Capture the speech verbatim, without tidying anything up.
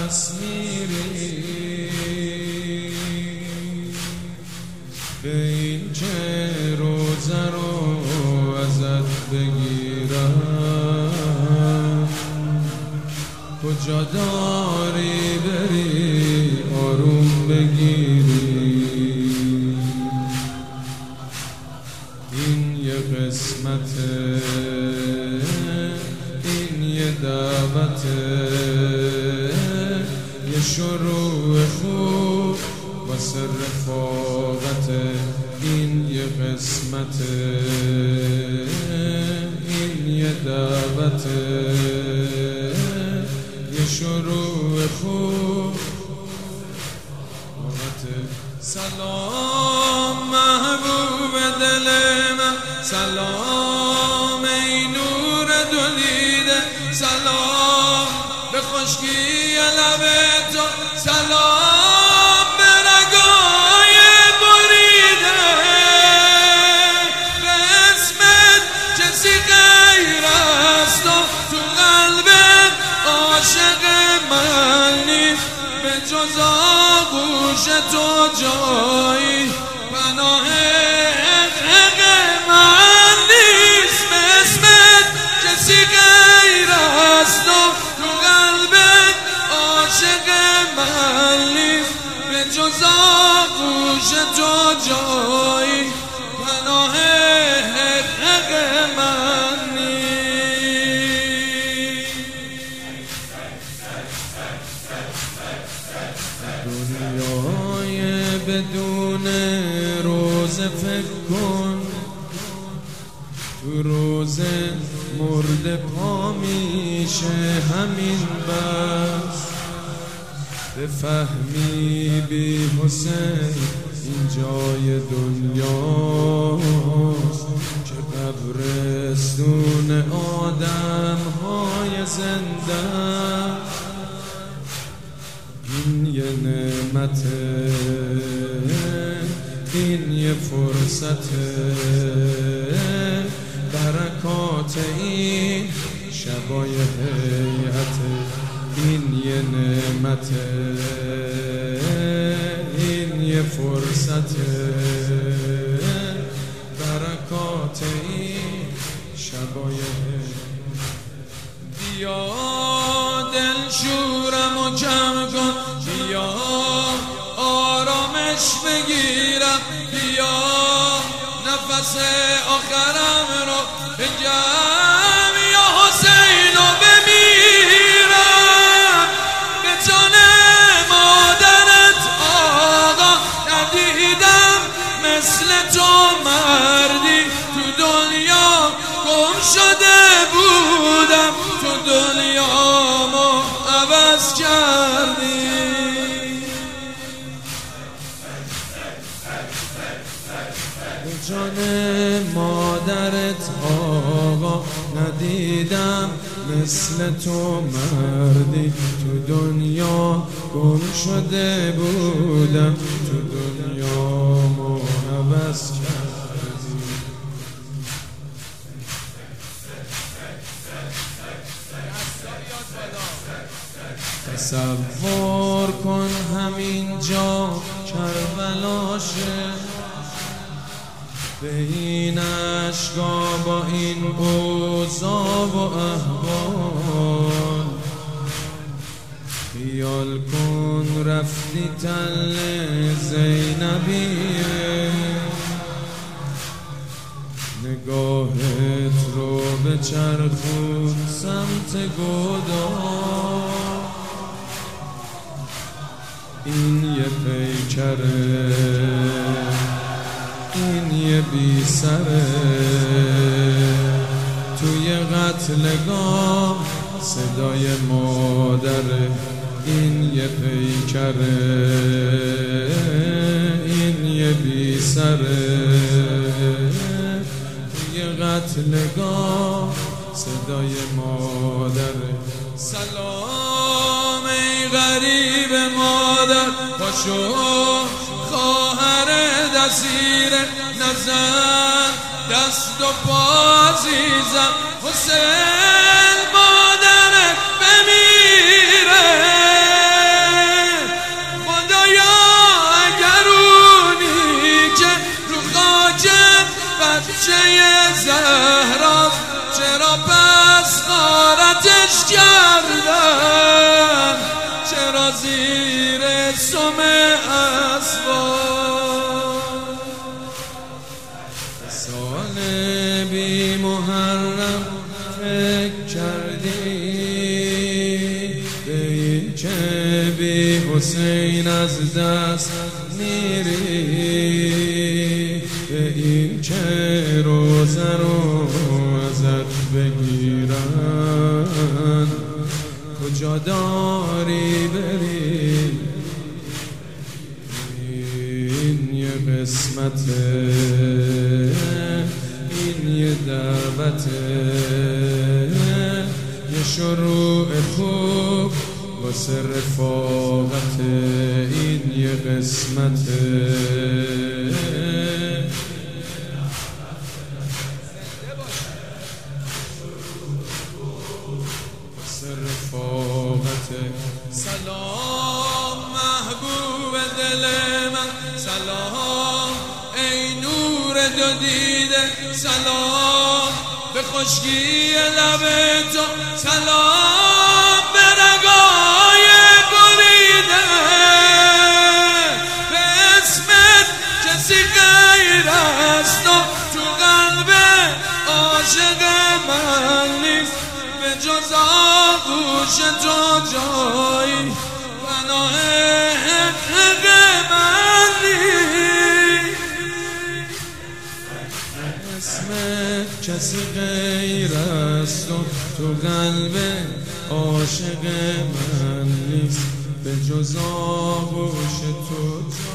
پس میری به این که روزه رو ازت بگیرم کجا داری بری آروم بگیری این یه قسمته این یه دعوته یه شروع خوب واسه رفاقته این یه قسمته این یه دعوته یه شروع خوب سلام محبوب دل من سلام ای نور دو دیده سلام به خشکی لب تو سلام به رگای بریده به اسمت کسی غیر از تو تو قلبت عاشق من نیست به جز آغوش تو جایی پناه حق من نیست به اسمت کسی غیر از تو تو قلبت عاشق من نیست به جز آغوش تو جایی پناه حق من دنیای بدون روزه فکر کن تو روزه مرده پا میشه همین بس بفهمی بی حسین این جای دنیاست که قبرستون آدم های زنده این یه نعمته این یه فرصته برکات این شبای هیئته این یه نعمته این یه فرصته برکات این شبای هیئته بیا دل شورم و کم کن بیا آرامش بگیرم بیا نفس آخرم رو بگم یا حسین رو بمیرم به جان مادرت آقا ندیدم مثل تو مردی تو دنیا گم شده بودم تو دنیامو عوض کردی به جان مادرت آقا ندیدم مثل تو مردی تو دنیا گم شده بودم تو دنیامو عوض کردی تصور کن همینجا کربلاشه به این اشکا با این اوضاع و احوال خیال کن رفتی تل زینبیه نگاهت رو به چرخون سمت گودال این یه پیکره این یه بی سره توی قتلگاه صدای مادره این یه پیکره این یه بی سره توی قتلگاه صدای مادره سلام ای غریب مادر پاشو خواهر دستیر نزن دست و پا عزیزم حسین مادرت بمیره زیر سم اسوار. سال بی محرم فکر کردی به این که بی حسین از دست میری، به این که روزه رو ازت بگیرن کجا داری بری. این یه قسمته، این یه دعوته، یه شروع خوب واسه رفاقته. این یه قسمته، رفاقته. سلام محبوب دل من، سلام ای نور دو دیده، سلام به خشکی لب تو، سلام به رگای بریده. به اسمت کسی غیر از تو تو قلب عاشق من نیست، به جز آغوش تو جایی پناه حق من نیست. اسمت کسی غیر از تو تو قلب عاشق من نیست، به جز آغوش تو